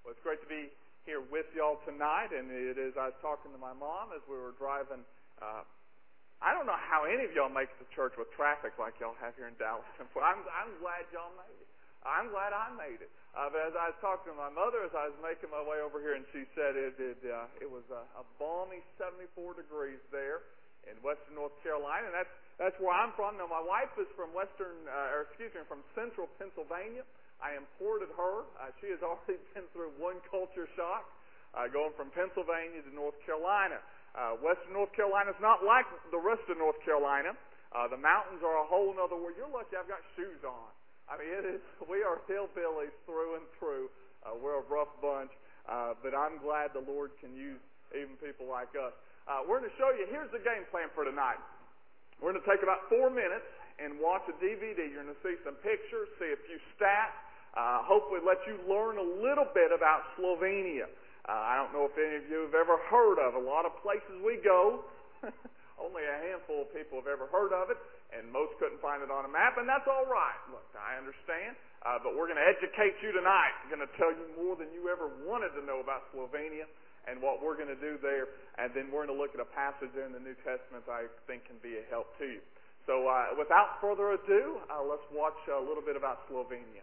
Well, it's great to be here with y'all tonight, and it is, I was talking to my mom as we were driving. I don't know how any of y'all make it to church with traffic like y'all have here in Dallas. I'm glad y'all made it. I'm glad I made it. But as I was talking to my mother as I was making my way over here, and she said it was a balmy 74 degrees there in western North Carolina, and that's where I'm from. Now, my wife is from from central Pennsylvania. I imported her. She has already been through one culture shock, going from Pennsylvania to North Carolina. Western North Carolina is not like the rest of North Carolina. The mountains are a whole other world. You're lucky I've got shoes on. I mean, we are hillbillies through and through. We're a rough bunch, but I'm glad the Lord can use even people like us. We're going to show you, here's the game plan for tonight. We're going to take about 4 minutes and watch a DVD. You're going to see some pictures, see a few stats, hopefully let you learn a little bit about Slovenia. I don't know if any of you have ever heard of a lot of places we go. Only a handful of people have ever heard of it, and most couldn't find it on a map, and that's all right. Look, I understand, but we're going to educate you tonight. I'm going to tell you more than you ever wanted to know about Slovenia and what we're going to do there, and then we're going to look at a passage there in the New Testament that I think can be a help to you. So without further ado, let's watch a little bit about Slovenia.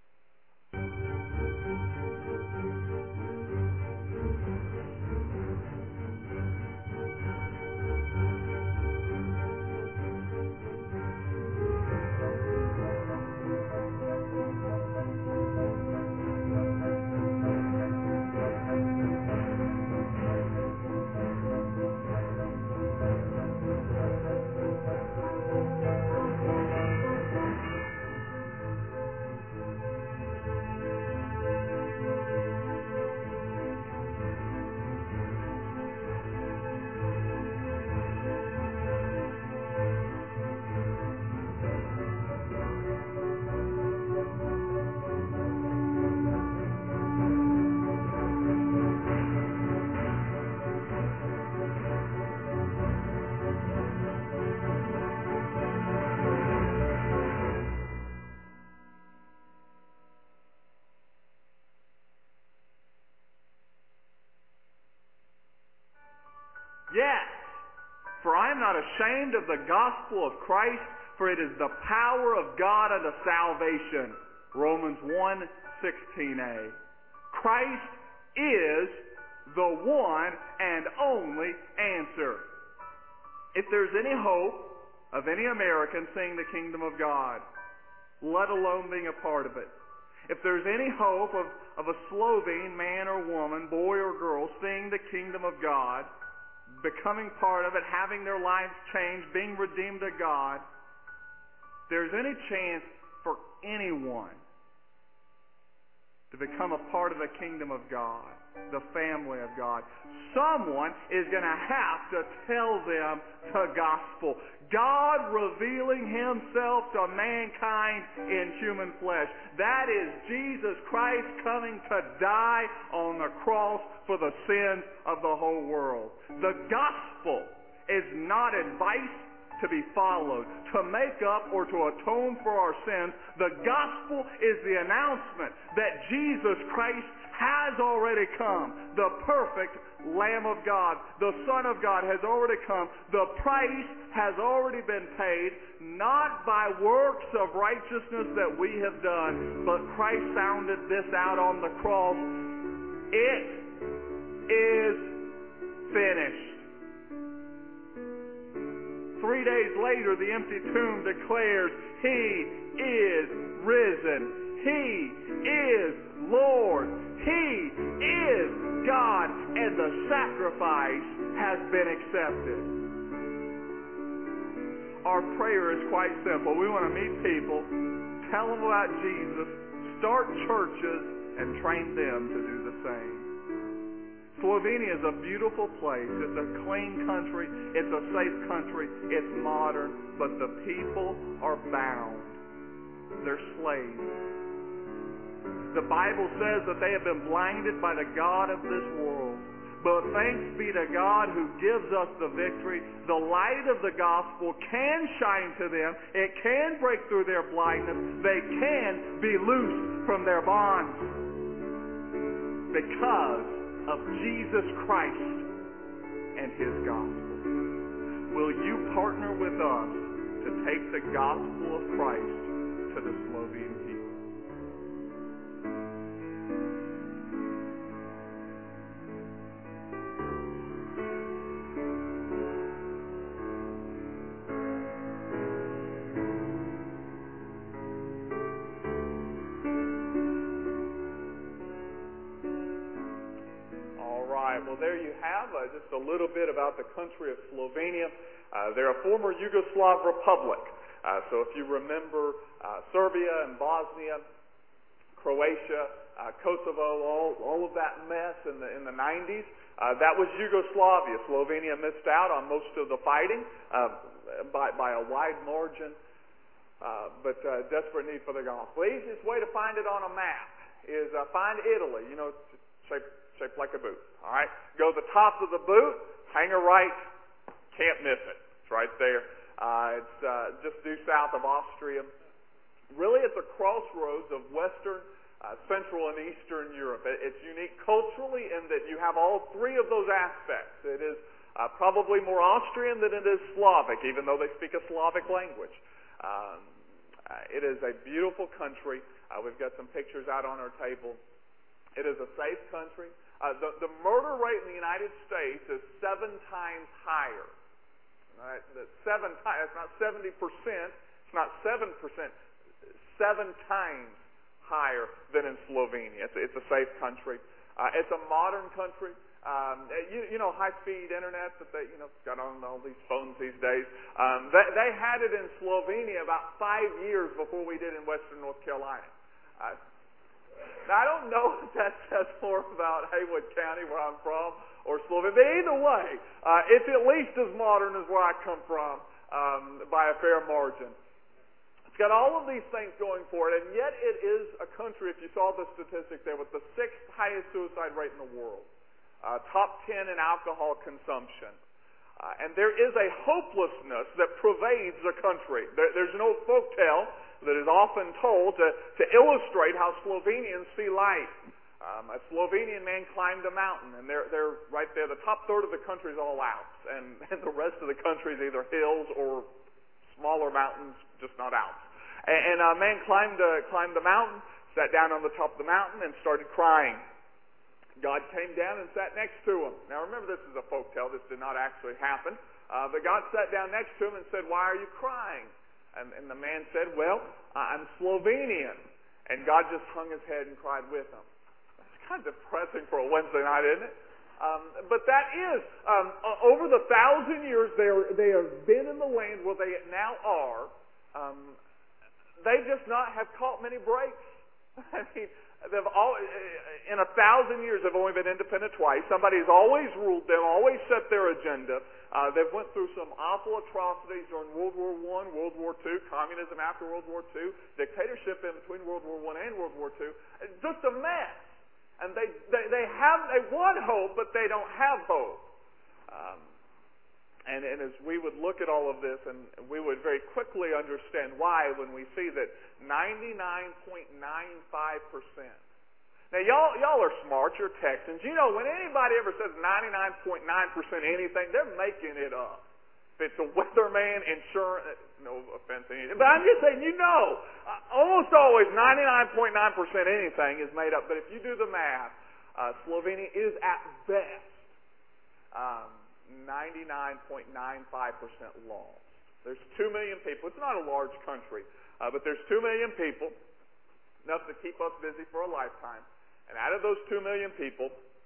Yes, for I am not ashamed of the gospel of Christ, for it is the power of God unto salvation. Romans 1:16a. Christ is the one and only answer. If there's any hope of any American seeing the kingdom of God, let alone being a part of it, if there's any hope of a Slovene man or woman, boy or girl, seeing the kingdom of God, becoming part of it, having their lives changed, being redeemed to God, there's any chance for anyone to become a part of the kingdom of God, the family of God, someone is going to have to tell them the gospel. God revealing Himself to mankind in human flesh. That is Jesus Christ coming to die on the cross for the sins of the whole world. The gospel is not advice to be followed, to make up or to atone for our sins. The gospel is the announcement that Jesus Christ has already come. The perfect Lamb of God, the Son of God has already come. The price has already been paid, not by works of righteousness that we have done, but Christ sounded this out on the cross. It is finished. 3 days later, the empty tomb declares, He is risen. He is Lord. He is God, and the sacrifice has been accepted. Our prayer is quite simple. We want to meet people, tell them about Jesus, start churches, and train them to do the same. Slovenia is a beautiful place. It's a clean country. It's a safe country. It's modern. But the people are bound. They're slaves. The Bible says that they have been blinded by the god of this world. But thanks be to God who gives us the victory. The light of the gospel can shine to them. It can break through their blindness. They can be loosed from their bonds. because of Jesus Christ and His gospel. Will you partner with us to take the gospel of Christ to the Slovene people? Well, there you have just a little bit about the country of Slovenia. They're a former Yugoslav republic. So if you remember Serbia and Bosnia, Croatia, Kosovo, all of that mess in the 90s, that was Yugoslavia. Slovenia missed out on most of the fighting by a wide margin, but desperate need for the gospel. The easiest way to find it on a map is find Italy. You know, shaped like a boot. All right, go to the top of the boot, hang a right, can't miss it. It's right there. It's just due south of Austria. Really, it's a crossroads of Western, Central, and Eastern Europe. It's unique culturally in that you have all three of those aspects. It is probably more Austrian than it is Slavic, even though they speak a Slavic language. It is a beautiful country. We've got some pictures out on our table. It is a safe country. The murder rate in the United States is 7 times higher. Right? That's 7 times. It's not 70%. It's not 7%. 7 times higher than in Slovenia. It's a safe country. It's a modern country. You know, high-speed internet that they got on all these phones these days. They had it in Slovenia about 5 years before we did in Western North Carolina. Now, I don't know if that says more about Haywood County, where I'm from, or Slovenia. But either way, it's at least as modern as where I come from by a fair margin. It's got all of these things going for it, and yet it is a country, if you saw the statistics there, with the 6th highest suicide rate in the world. Top 10 in alcohol consumption. And there is a hopelessness that pervades the country. There's an old folktale that is often told to illustrate how Slovenians see life. A Slovenian man climbed a mountain, and they're right there. The top third of the country is all Alps, and the rest of the country is either hills or smaller mountains, just not Alps. And a man climbed the mountain, sat down on the top of the mountain, and started crying. God came down and sat next to him. Now remember, this is a folktale. This did not actually happen. But God sat down next to him and said, "Why are you crying?" And the man said, "Well, I'm Slovenian." And God just hung his head and cried with him. It's kind of depressing for a Wednesday night, isn't it? But that is, over the 1,000 years they have been in the land where they now are. They just not have caught many breaks. I mean, they've all, in 1,000 years, they've only been independent twice. Somebody's always ruled them, always set their agenda. They've went through some awful atrocities during World War I, World War II, communism after World War II, dictatorship in between World War I and World War II. It's just a mess. And they want hope, but they don't have hope. And as we would look at all of this, and we would very quickly understand why when we see that 99.95%. Now, y'all are smart. You're Texans. You know, when anybody ever says 99.9% anything, they're making it up. If it's a weatherman, insurance, no offense to anything, but I'm just saying, almost always 99.9% anything is made up. But if you do the math, Slovenia is at best 99.95% lost. There's 2 million people. It's not a large country, but there's 2 million people, enough to keep us busy for a lifetime. And out of those 2 million people,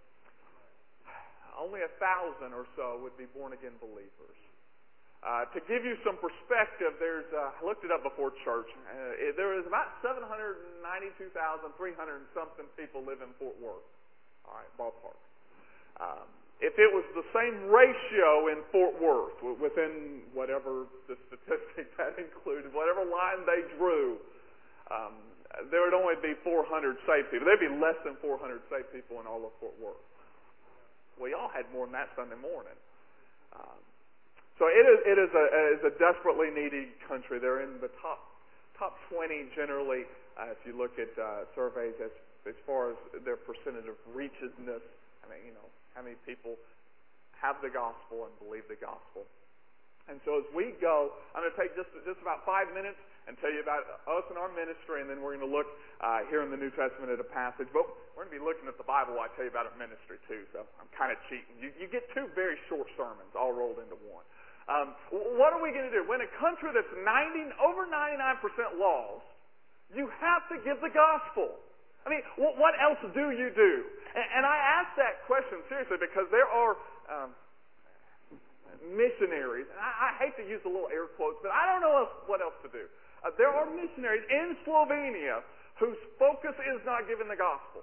only 1,000 or so would be born-again believers. To give you some perspective, I looked it up before church. There is about 792,300 and something people live in Fort Worth. All right, ballpark. If it was the same ratio in Fort Worth, within whatever the statistic that included, whatever line they drew, there would only be 400 saved people. There'd be less than 400 saved people in all of Fort Worth. Well, y'all had more than that Sunday morning. So it is a desperately needy country. They're in the top 20 generally. If you look at surveys, as as far as their percentage of reachedness. I mean, how many people have the gospel and believe the gospel. And so as we go, I'm going to take just about 5 minutes and tell you about us and our ministry, and then we're going to look here in the New Testament at a passage. But we're going to be looking at the Bible while I tell you about our ministry too, so I'm kind of cheating. You get 2 very short sermons all rolled into one. What are we going to do? When a country that's over 99% lost, you have to give the gospel. I mean, what else do you do? And I ask that question seriously because there are missionaries, and I hate to use the little air quotes, but I don't know what else to do. There are missionaries in Slovenia whose focus is not giving the gospel.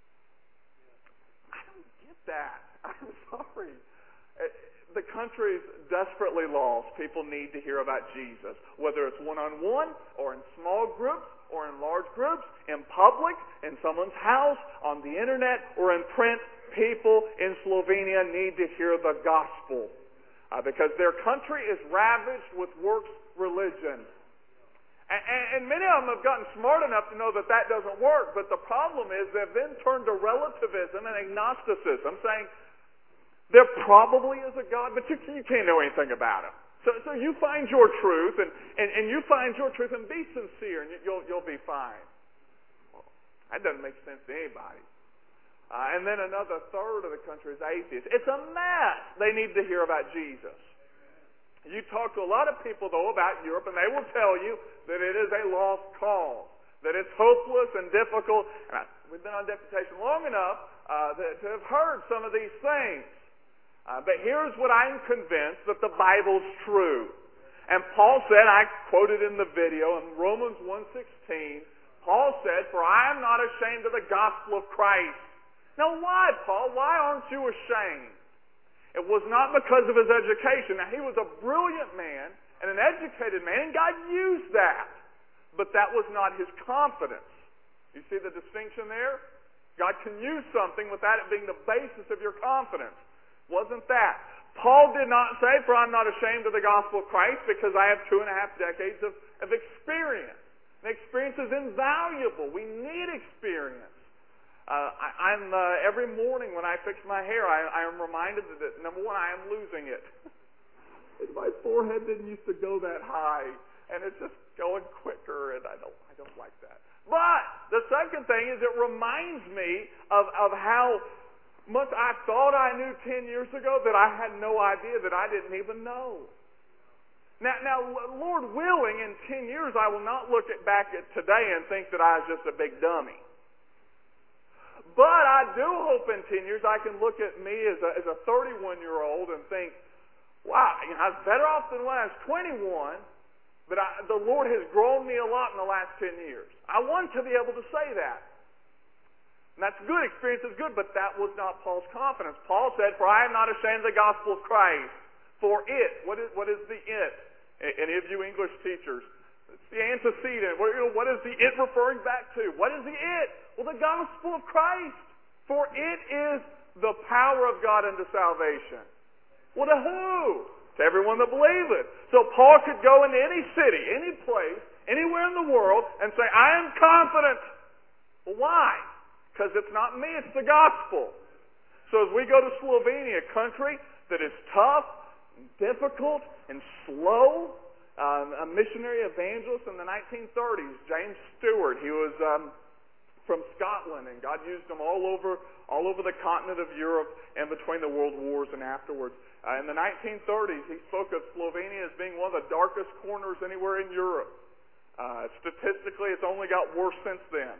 I don't get that. I'm sorry. The country's desperately lost. People need to hear about Jesus, whether it's one-on-one or in small groups or in large groups, in public, in someone's house, on the internet, or in print. People in Slovenia need to hear the gospel because their country is ravaged with works religion. And many of them have gotten smart enough to know that doesn't work, but the problem is they've then turned to relativism and agnosticism, saying there probably is a God, but you can't know anything about him. So you find your truth, and you find your truth, and be sincere, and you'll be fine. Well, that doesn't make sense to anybody. And then another third of the country is atheist. It's a mess. They need to hear about Jesus. You talk to a lot of people, though, about Europe, and they will tell you that it is a lost cause, that it's hopeless and difficult. And we've been on deputation long enough to have heard some of these things. But here's what I'm convinced, that the Bible's true. And Paul said, I quoted in the video, in Romans 1:16, Paul said, "For I am not ashamed of the gospel of Christ." Now why, Paul? Why aren't you ashamed? It was not because of his education. Now he was a brilliant man and an educated man, and God used that. But that was not his confidence. You see the distinction there? God can use something without it being the basis of your confidence. Wasn't that? Paul did not say, "For I'm not ashamed of the gospel of Christ because I have 2.5 decades of experience." And experience is invaluable. We need experience. Every morning when I fix my hair, I am reminded that, number one, I am losing it. My forehead didn't used to go that high, and it's just going quicker, and I don't like that. But the second thing is it reminds me of how much I thought I knew 10 years ago that I had no idea, that I didn't even know. Now, Lord willing, in 10 years I will not look back at today and think that I was just a big dummy. But I do hope in 10 years I can look at me as a 31-year-old and think, wow, I was better off than when I was 21, but the Lord has grown me a lot in the last 10 years. I want to be able to say that. And that's good. Experience is good, but that was not Paul's confidence. Paul said, "For I am not ashamed of the gospel of Christ." For it. What is the it? Any of you English teachers? It's the antecedent. What is the it referring back to? What is the it? Well, the gospel of Christ. For it is the power of God unto salvation. Well, to who? To everyone that believeth. So Paul could go into any city, any place, anywhere in the world and say, "I am confident." Well, why? Because it's not me, it's the gospel. So as we go to Slovenia, a country that is tough, difficult, and slow, a missionary evangelist in the 1930s, James Stewart, he was from Scotland, and God used him all over the continent of Europe and between the world wars and afterwards. In the 1930s, he spoke of Slovenia as being one of the darkest corners anywhere in Europe. Statistically, it's only got worse since then.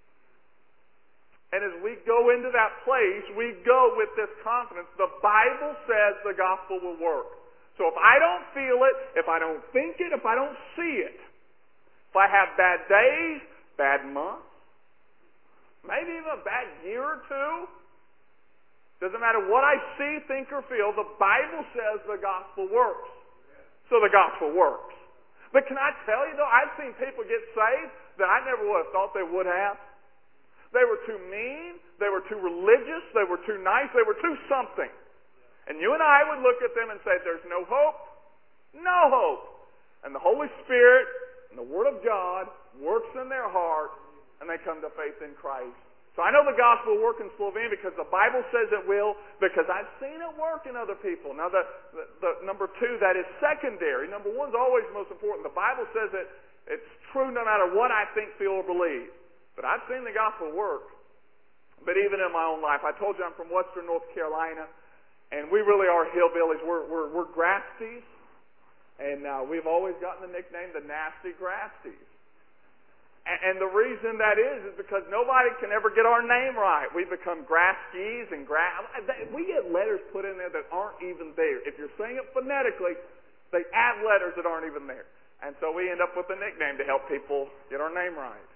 And as we go into that place, we go with this confidence. The Bible says the gospel will work. So if I don't feel it, if I don't think it, if I don't see it, if I have bad days, bad months, maybe even a bad year or two, doesn't matter what I see, think, or feel, the Bible says the gospel works. So the gospel works. But can I tell you, though, I've seen people get saved that I never would have thought they would have. They were too mean, they were too religious, they were too nice, they were too something. And you and I would look at them and say, "There's no hope." No hope. And the Holy Spirit and the Word of God works in their heart, and they come to faith in Christ. So I know the gospel will work in Slovenia because the Bible says it will, because I've seen it work in other people. Now, the number two, that is secondary. Number one is always most important. The Bible says that it's true no matter what I think, feel, or believe. But I've seen the gospel work. But even in my own life, I told you I'm from Western North Carolina, and we really are hillbillies. We're Grasties, and we've always gotten the nickname the Nasty Grasties. And the reason that is because nobody can ever get our name right. We become Graskis and we get letters put in there that aren't even there. If you're saying it phonetically, they add letters that aren't even there. And so we end up with a nickname to help people get our name right.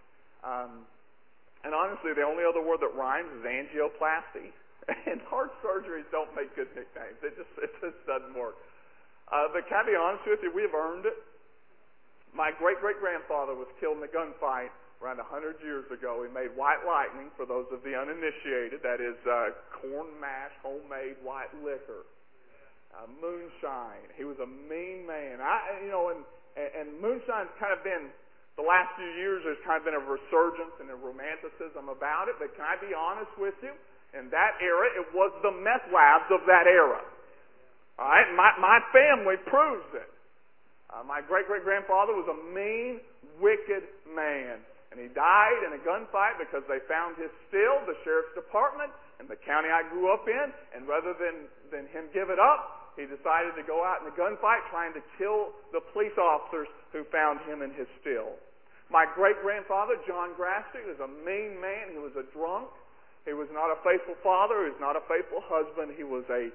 And honestly, the only other word that rhymes is angioplasty. And heart surgeries don't make good nicknames. It just doesn't work. But can I be honest with you? We have earned it. My great-great-grandfather was killed in a gunfight around 100 years ago. He made white lightning, for those of the uninitiated. That is corn mash, homemade white liquor, moonshine. He was a mean man. And moonshine's kind of been, the last few years, there's kind of been a resurgence and a romanticism about it. But can I be honest with you? In that era, it was the meth labs of that era. All right? My family proves it. My great-great-grandfather was a mean, wicked man. And he died in a gunfight because they found his still, the sheriff's department, in the county I grew up in. And rather than him give it up, he decided to go out in a gunfight trying to kill the police officers who found him in his still. My great-grandfather, John Grasty, was a mean man. He was a drunk. He was not a faithful father. He was not a faithful husband. He was a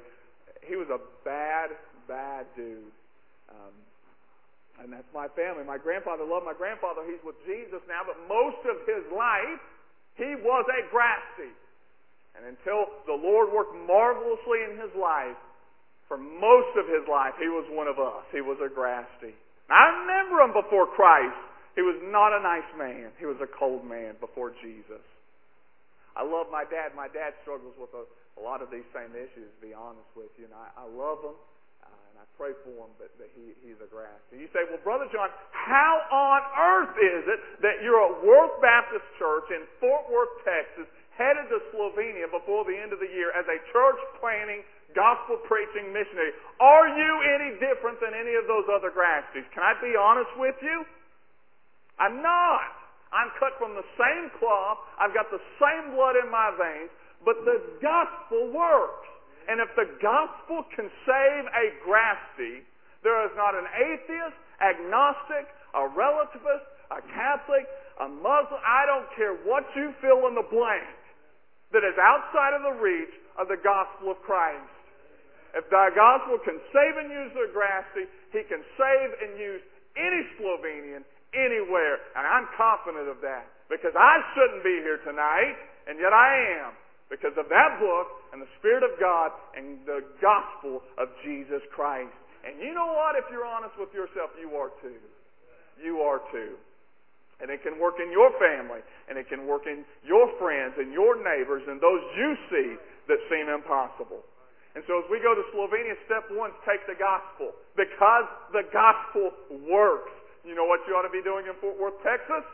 bad, bad dude. And that's my family. My grandfather loved my grandfather. He's with Jesus now, but most of his life, he was a Grasty. And until the Lord worked marvelously in his life, for most of his life, he was one of us. He was a Grasty. Now, I remember him before Christ. He was not a nice man. He was a cold man before Jesus. I love my dad. My dad struggles with a lot of these same issues, to be honest with you. And I love him. And I pray for him, but he's a Grasty. You say, well, Brother John, how on earth is it that you're at Worth Baptist Church in Fort Worth, Texas, headed to Slovenia before the end of the year as a church planting, gospel preaching missionary? Are you any different than any of those other Grasties? Can I be honest with you? I'm not. I'm cut from the same cloth. I've got the same blood in my veins, but the gospel works. And if the gospel can save a Grasty, there is not an atheist, agnostic, a relativist, a Catholic, a Muslim, I don't care what you fill in the blank, that is outside of the reach of the gospel of Christ. If the gospel can save and use the Grasty, he can save and use any Slovenian anywhere. And I'm confident of that, because I shouldn't be here tonight, and yet I am. Because of that book and the Spirit of God and the gospel of Jesus Christ. And you know what? If you're honest with yourself, you are too. You are too. And it can work in your family. And it can work in your friends and your neighbors and those you see that seem impossible. And so as we go to Slovenia, step one is take the gospel. Because the gospel works. You know what you ought to be doing in Fort Worth, Texas?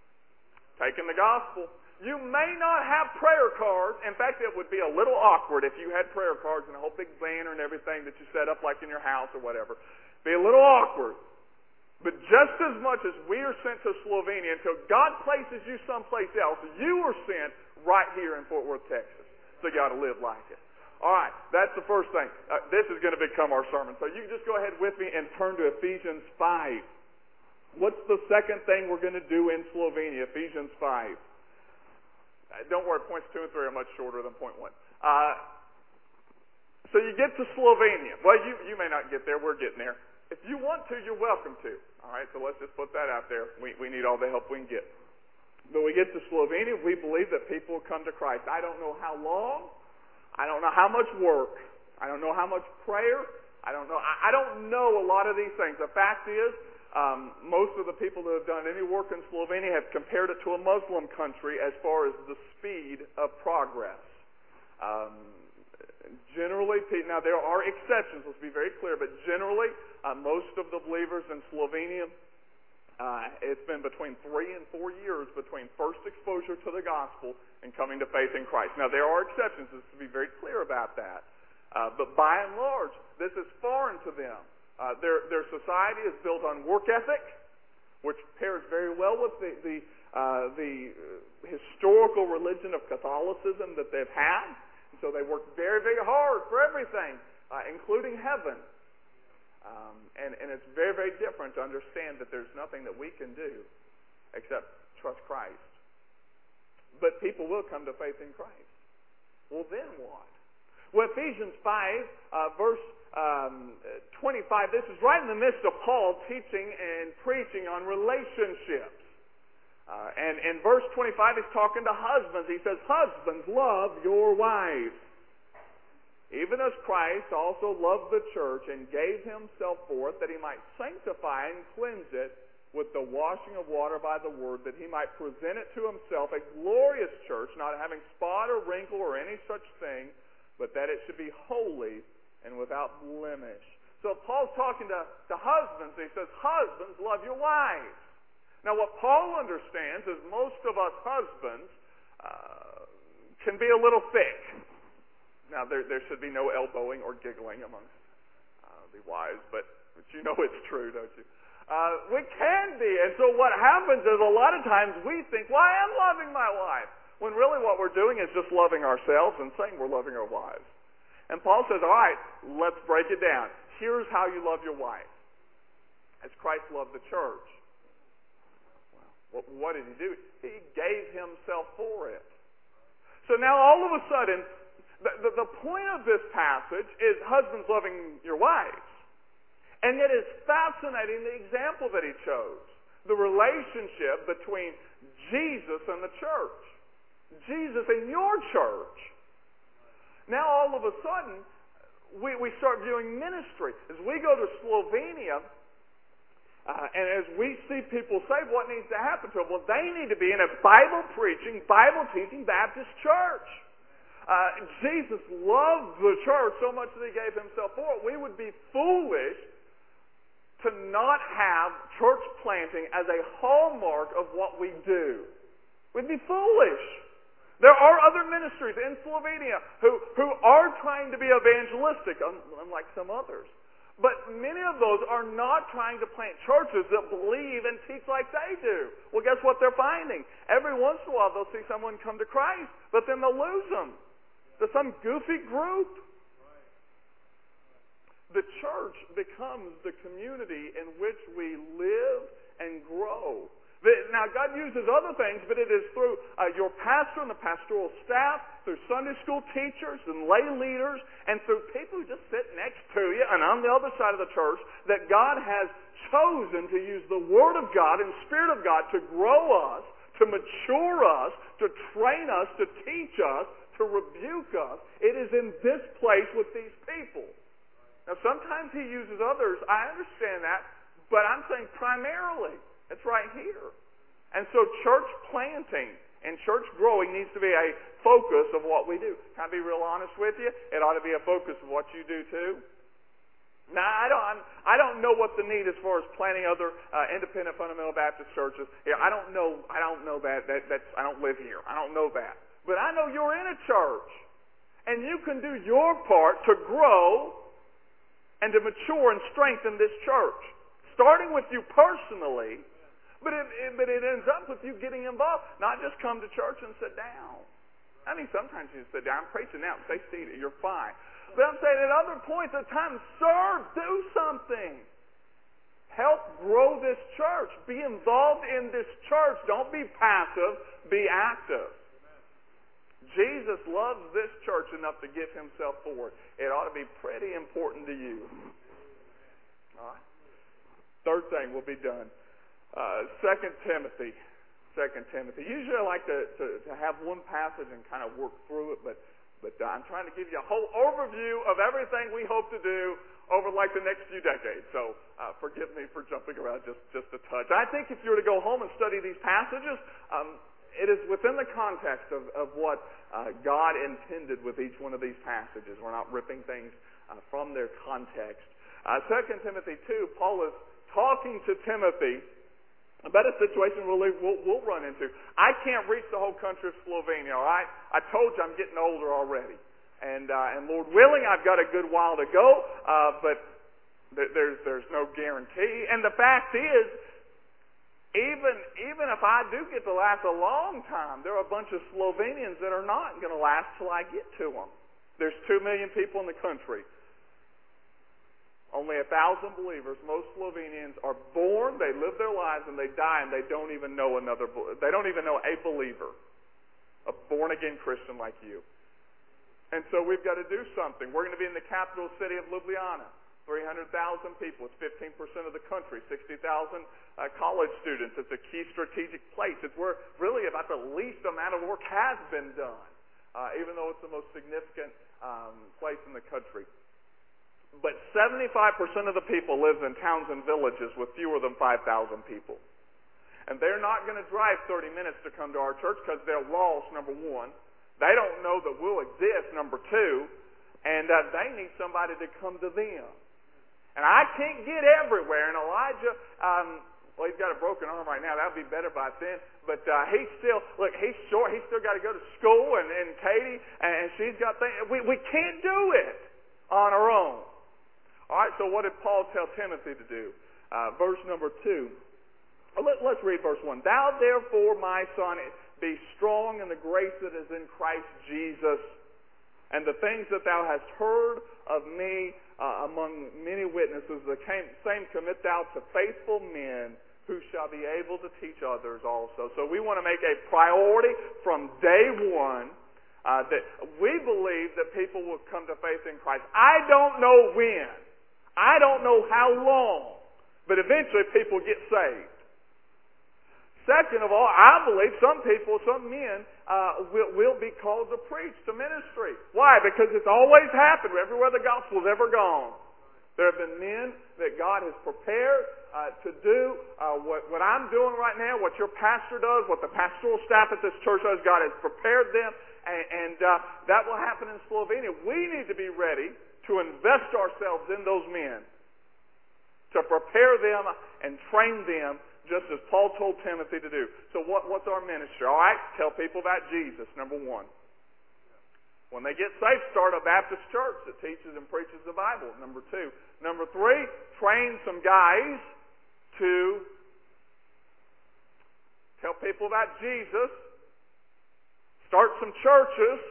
Taking the gospel. You may not have prayer cards. In fact, it would be a little awkward if you had prayer cards and a whole big banner and everything that you set up like in your house or whatever. Be a little awkward. But just as much as we are sent to Slovenia, until God places you someplace else, you are sent right here in Fort Worth, Texas. So you got to live like it. All right, that's the first thing. This is going to become our sermon. So you can just go ahead with me and turn to Ephesians 5. What's the second thing we're going to do in Slovenia? Ephesians 5. Don't worry, points 2 and 3 are much shorter than point 1. So you get to Slovenia. Well, you may not get there. We're getting there. If you want to, you're welcome to. All right, so let's just put that out there. We need all the help we can get. But we get to Slovenia, we believe that people will come to Christ. I don't know how long. I don't know how much work. I don't know how much prayer. I don't know a lot of these things. The fact is, most of the people that have done any work in Slovenia have compared it to a Muslim country as far as the speed of progress. Generally, now there are exceptions, let's be very clear, but generally, most of the believers in Slovenia It's been between 3 and 4 years between first exposure to the gospel and coming to faith in Christ. Now, there are exceptions. Let's be very clear about that. But by and large, this is foreign to them. Their society is built on work ethic, which pairs very well with the historical religion of Catholicism that they've had. And so they work very, very hard for everything, including heaven. And it's very, very different to understand that there's nothing that we can do except trust Christ. But people will come to faith in Christ. Well, then what? Well, Ephesians 5, verse 25, this is right in the midst of Paul teaching and preaching on relationships. And in verse 25, he's talking to husbands. He says, "Husbands, love your wives, even as Christ also loved the church and gave himself for it, that he might sanctify and cleanse it with the washing of water by the word, that he might present it to himself a glorious church, not having spot or wrinkle or any such thing, but that it should be holy and without blemish." So Paul's talking to husbands. He says, "Husbands, love your wives." Now, what Paul understands is most of us husbands can be a little thick. Now, there should be no elbowing or giggling amongst the wives, but you know it's true, don't you? We can be. And so what happens is a lot of times we think, well, I am loving my wife, when really what we're doing is just loving ourselves and saying we're loving our wives. And Paul says, all right, let's break it down. Here's how you love your wife. As Christ loved the church. Well, what did he do? He gave himself for it. So now all of a sudden, the point of this passage is husbands loving your wives. And yet it's fascinating the example that he chose. The relationship between Jesus and the church. Jesus and your church. Now all of a sudden, we start viewing ministry. As we go to Slovenia, and as we see people saved, what needs to happen to them? Well, they need to be in a Bible-preaching, Bible-teaching Baptist church. Jesus loved the church so much that he gave himself for it. We would be foolish to not have church planting as a hallmark of what we do. We'd be foolish. There are other ministries in Slovenia who are trying to be evangelistic, unlike some others. But many of those are not trying to plant churches that believe and teach like they do. Well, guess what they're finding? Every once in a while they'll see someone come to Christ, but then they'll lose them to some goofy group. The church becomes the community in which we live and grow. Now, God uses other things, but it is through your pastor and the pastoral staff, through Sunday school teachers and lay leaders, and through people who just sit next to you and on the other side of the church that God has chosen to use the Word of God and Spirit of God to grow us, to mature us, to train us, to teach us, to rebuke us. It is in this place with these people. Now, sometimes He uses others. I understand that, but I'm saying primarily. It's right here. And so church planting and church growing needs to be a focus of what we do. Can I be real honest with you? It ought to be a focus of what you do too. Now, I don't know what the need as far as planting other independent fundamental Baptist churches. Yeah, I don't know that. I don't live here. I don't know that. But I know you're in a church. And you can do your part to grow and to mature and strengthen this church. Starting with you personally. But it ends up with you getting involved. Not just come to church and sit down. I mean, sometimes you sit down, I'm preaching now, stay seated, you're fine. But I'm saying at other points of time, serve, do something. Help grow this church. Be involved in this church. Don't be passive, be active. Jesus loves this church enough to give himself for it. It ought to be pretty important to you. All right. Third thing, we'll be done. 2 Timothy. Usually I like to have one passage and kind of work through it, but I'm trying to give you a whole overview of everything we hope to do over like the next few decades. So forgive me for jumping around just a touch. I think if you were to go home and study these passages, it is within the context of what God intended with each one of these passages. We're not ripping things from their context. 2 Timothy 2, Paul is talking to Timothy I bet a situation we'll run into. I can't reach the whole country of Slovenia, all right? I told you I'm getting older already. And Lord willing, I've got a good while to go, but there's no guarantee. And the fact is, even if I do get to last a long time, there are a bunch of Slovenians that are not going to last till I get to them. There's 2 million people in the country. Only 1,000 believers. Most Slovenians are born, they live their lives, and they die, and they don't even know a believer, a born-again Christian like you. And so we've got to do something. We're going to be in the capital city of Ljubljana. 300,000 people. It's 15% of the country. 60,000 college students. It's a key strategic place. It's where really about the least amount of work has been done, even though it's the most significant place in the country. But 75% of the people live in towns and villages with fewer than 5,000 people. And they're not going to drive 30 minutes to come to our church because they're lost, number one. They don't know that we'll exist, number two. And they need somebody to come to them. And I can't get everywhere. And Elijah, he's got a broken arm right now. That would be better by then. But he's short. He's still got to go to school. And Katie, and she's got things. We can't do it on our own. All right, so what did Paul tell Timothy to do? Verse number 2. Let's read verse 1. Thou therefore, my son, be strong in the grace that is in Christ Jesus. And the things that thou hast heard of me among many witnesses, the same commit thou to faithful men who shall be able to teach others also. So we want to make a priority from day one that we believe that people will come to faith in Christ. I don't know when. I don't know how long. But eventually people get saved. Second of all, I believe some men will be called to preach, to ministry. Why? Because it's always happened everywhere the gospel's ever gone. There have been men that God has prepared to do what I'm doing right now, what your pastor does, what the pastoral staff at this church does. God has prepared them, and that will happen in Slovenia. We need to be ready to invest ourselves in those men, to prepare them and train them, just as Paul told Timothy to do. So what's our ministry? All right, tell people about Jesus, number 1. When they get saved, start a Baptist church that teaches and preaches the Bible, number 2. Number 3, train some guys to tell people about Jesus, start some churches,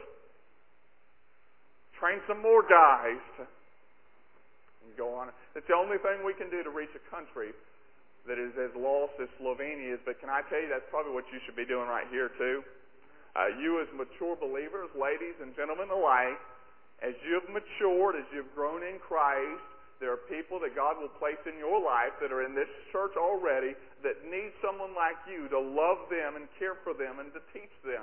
train some more guys and go on. It's the only thing we can do to reach a country that is as lost as Slovenia is. But can I tell you, that's probably what you should be doing right here too. You as mature believers, ladies and gentlemen alike, as you've matured, as you've grown in Christ, there are people that God will place in your life that are in this church already that need someone like you to love them and care for them and to teach them.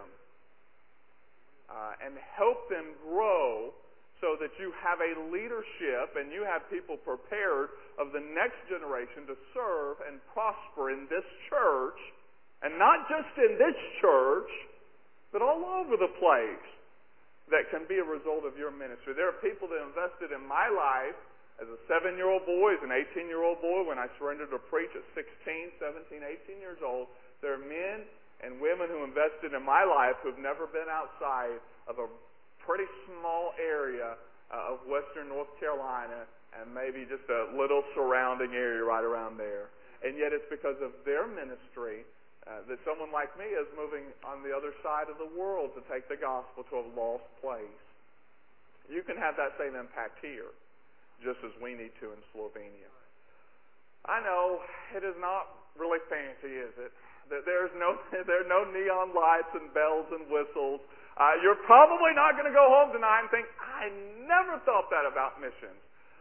And help them grow so that you have a leadership and you have people prepared of the next generation to serve and prosper in this church, and not just in this church, but all over the place, that can be a result of your ministry. There are people that invested in my life as a 7-year-old boy, as an 18-year-old boy, when I surrendered to preach at 16, 17, 18 years old. There are men and women who invested in my life who've never been outside of a pretty small area of western North Carolina and maybe just a little surrounding area right around there. And yet it's because of their ministry that someone like me is moving on the other side of the world to take the gospel to a lost place. You can have that same impact here, just as we need to in Slovenia. I know it is not really fancy, is it? There are no neon lights and bells and whistles. You're probably not going to go home tonight and think, I never thought that about missions.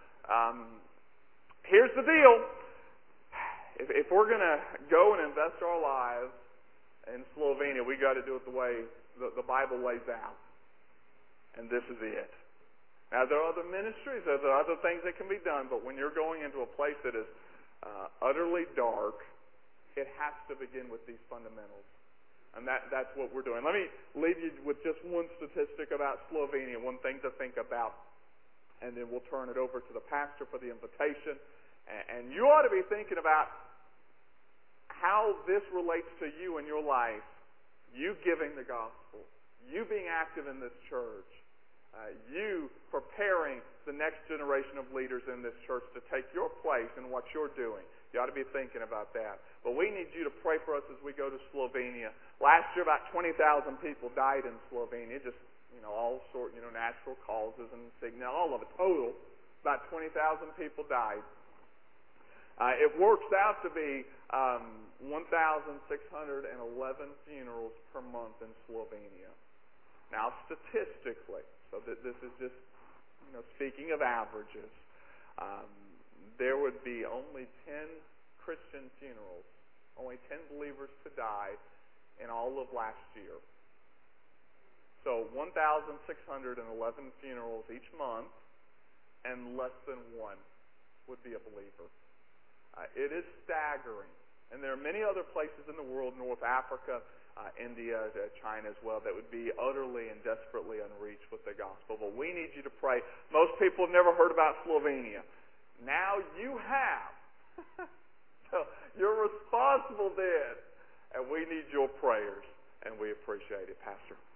Here's the deal. If we're going to go and invest our lives in Slovenia, we got to do it the way the Bible lays out. And this is it. Now, there are other ministries, there are other things that can be done, but when you're going into a place that is utterly dark, it has to begin with these fundamentals. And that's what we're doing. Let me leave you with just one statistic about Slovenia, one thing to think about, and then we'll turn it over to the pastor for the invitation. And you ought to be thinking about how this relates to you in your life, you giving the gospel, you being active in this church, you preparing the next generation of leaders in this church to take your place in what you're doing. You ought to be thinking about that. But we need you to pray for us as we go to Slovenia. Last year, about 20,000 people died in Slovenia, just all sort, natural causes and sickness, all of it total. About 20,000 people died. It works out to be 1,611 funerals per month in Slovenia. Now, statistically, so this is just speaking of averages, there would be only 10 Christian funerals, only 10 believers to die in all of last year. So 1,611 funerals each month, and less than one would be a believer. It is staggering. And there are many other places in the world, North Africa, India, China as well, that would be utterly and desperately unreached with the gospel. But we need you to pray. Most people have never heard about Slovenia. Now you have. So you're responsible then. And we need your prayers, and we appreciate it, Pastor.